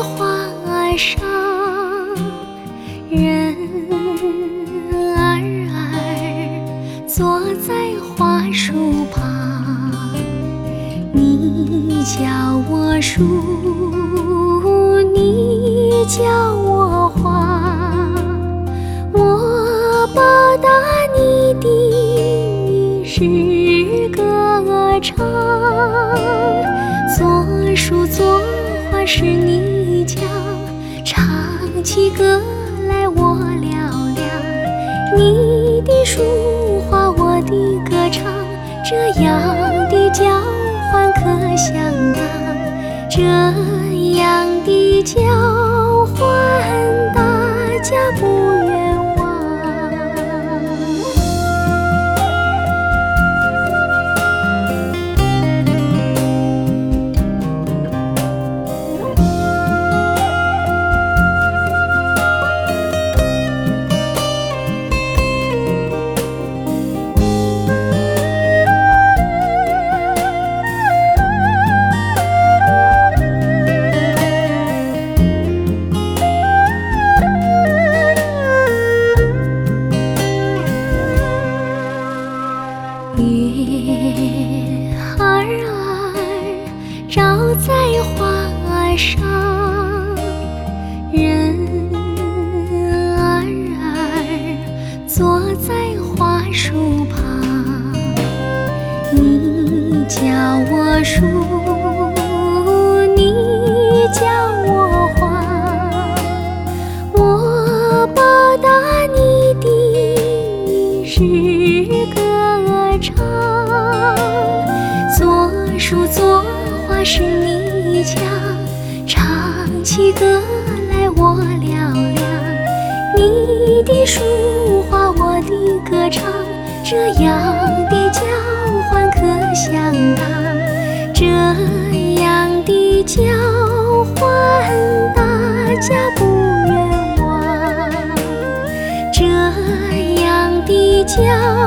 花上，人儿坐在花树旁。你教我数，你教我画，我报答你的诗歌唱。作树作花是你讲，唱起歌来我嘹亮。你的书画我的歌唱，这样的交换可相当，这样的交换大家不冤枉。月儿照在花上，人儿坐在花树旁。你教我数，你教我画，我报答你的诗歌唱。作树作花是你讲，唱起歌来我嘹亮。你的书画我的歌唱，这样的交换可相当，这样的交换大家不冤枉，这样的交